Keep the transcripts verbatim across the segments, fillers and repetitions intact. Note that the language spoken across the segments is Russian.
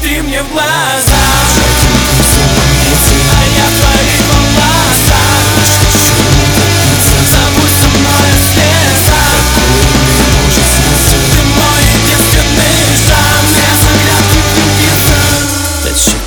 посмотри мне в глаза, а я в твоих волосах. Забудь со мной о слезах. Ты мой единственный шанс. Я заглядываю в глаза. That shit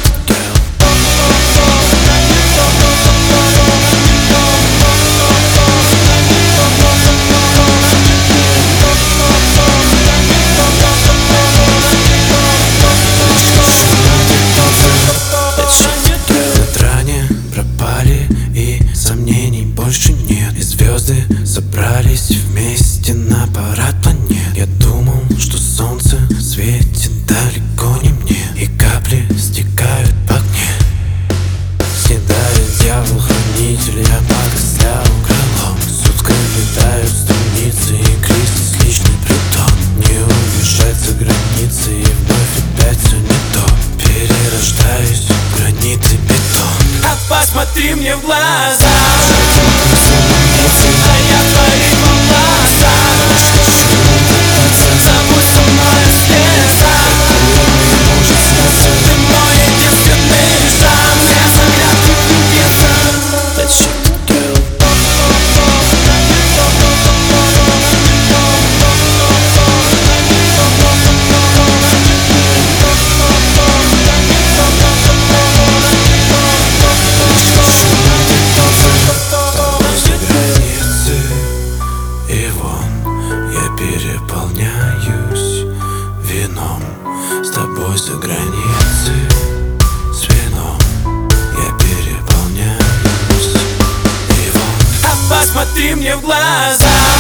больше нет, и звезды собрались вместе на парад планет. Я думал, что солнце светит далеко не мне, и капли стекают по огне. Снедает дьявол-хранитель, я погаслял крылом. Суткой летают страницы и кризис, личный притон. Не уезжать за границы, и вновь опять все не то. Перерождаюсь в гранит и бетон. А посмотри мне в глаза, а я в твоих волосах. Забудь со мной о слезах. Ты мой единственный шанс. Я заглядываю в глаза. That shit переполняюсь вином. С тобой за границей, с вином я переполняюсь. И вон, а посмотри мне в глаза.